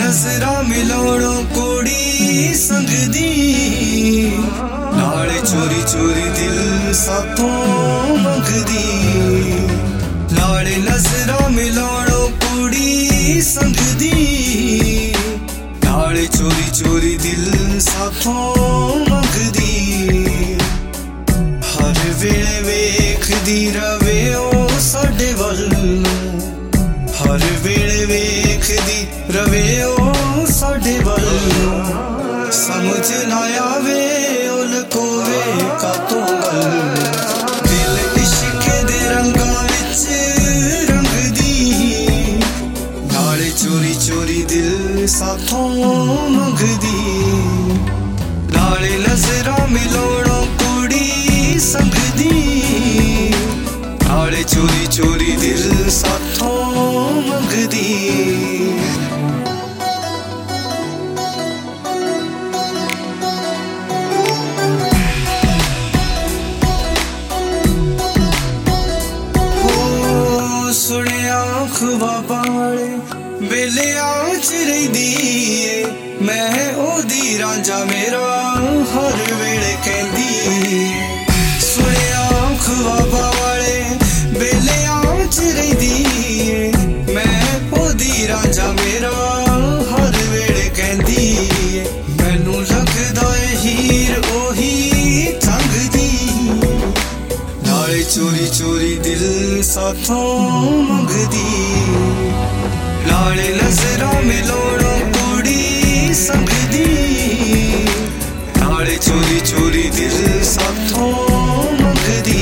नजरा मिलाउणों कुड़ी संगदी, नाले चोरी चोरी दिल साथों मंगदी। नाले नजरा मिलाउणों कुड़ी संगदी, नाले चोरी चोरी दिल साथों मंगदी। हर वेले वेखदी रवे ओ साडे वल्लों, हर वेले वेखदी रवे ओ साडे वल्लों। समझ ना आवे ओ लकोवे कातों गल्लों, दिल इश्क दे रंगां विच रंगदी। नाले चोरी चोरी दिल साथों मंगदी, नाले नजरां मिलाउणों कुड़ी संगदी, नाले चोरी चोरी दिल साथों मंगदी। सुनिया खुआबाले बेलियां च रहिंदी ए, मैं ओदी रांझा मेरा हर वेले कहंदी। सुनिया खुआबाले बेलियां च रहिंदी ए, मैं ओदी रांझा मेरा हर वेले कहंदी। मैनू लगदा ए हीर ओही संगदी, नाले चोरी चोरी दिल साथों मंगदी। नाले नजरां मिलाउणों कुड़ी संगदी, नाले चोरी चोरी दिल साथों मंगदी।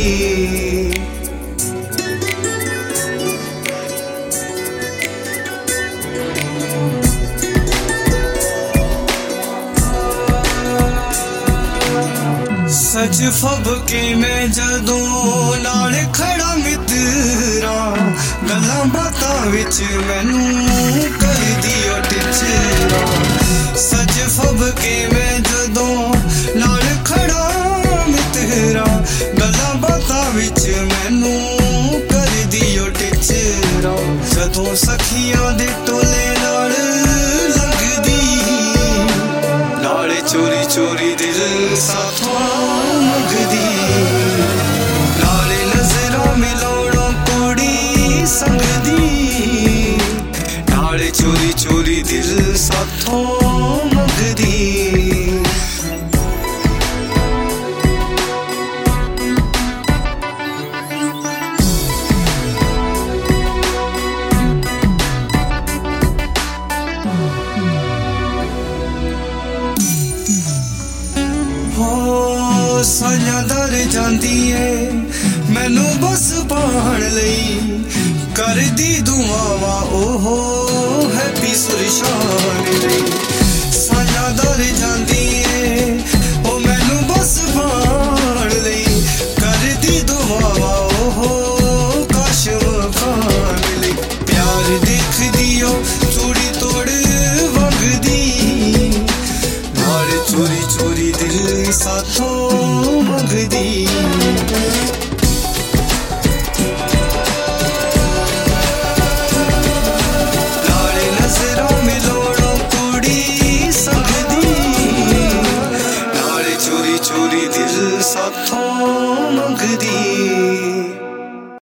सच फब के मैं जदों नाल खड़ा मित्रा, गल्लां बातां विच मैनू करदी ओ टिचरा। सच फब के मैं जदों नाल खड़ा मित्रा, गल्लां बातां विच मैनू करदी ओ टिचरा। जदों सखियां दे टोले नाल लगदी, नाले चोरी चोरी दिल साथों मंगदी। नाले नजरां मिलाउणों कुड़ी संगदी, नाले चोरी चोरी दिल साथों मंगदी। साया दर जांदी है मैनू बस पाण लई, करदी दुआवां ओहो हैप्पी सुरशान लई। साया दर जांदी है ओ मैनू बस पाण लई, करदी दुआवां ओहो काशम खान लई। प्यार देखदी ओ चूड़ी तोड़ वगदी, नाले चोरी चोरी दिल साथों मंगदी। नाले नजरां मिलाउणों कुड़ी संगदी, नाले चोरी चोरी दिल साथों मंगदी।